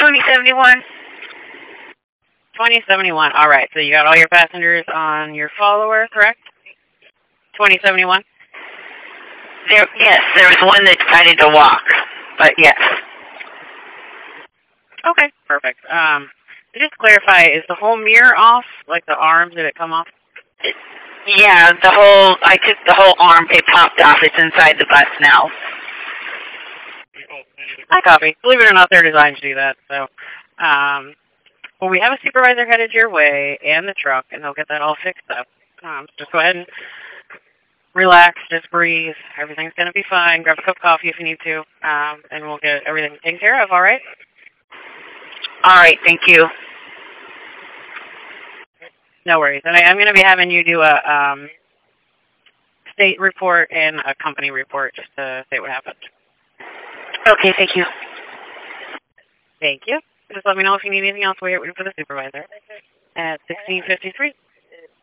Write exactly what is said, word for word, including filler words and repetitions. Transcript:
twenty seventy-one. twenty seventy-one. All right. So you got all your passengers on your follower, correct? twenty seventy-one? There, yes, there was one that decided to walk, but yes. Okay, perfect. Um, to just clarify, is the whole mirror off? Like the arms, did it come off? Yeah, the whole, I took the whole arm, it popped off. It's inside the bus now. I copy. Believe it or not, they're designed to do that. So, um, well, we have a supervisor headed your way and the truck, and they'll get that all fixed up. Um, just go ahead and relax, just breathe. Everything's going to be fine. Grab a cup of coffee if you need to, um, and we'll get everything taken care of, all right? All right, thank you. No worries. And I, I'm going to be having you do a um, state report and a company report just to say what happened. Okay, thank you. Thank you. Just let me know if you need anything else. We're waiting for the supervisor at sixteen fifty-three.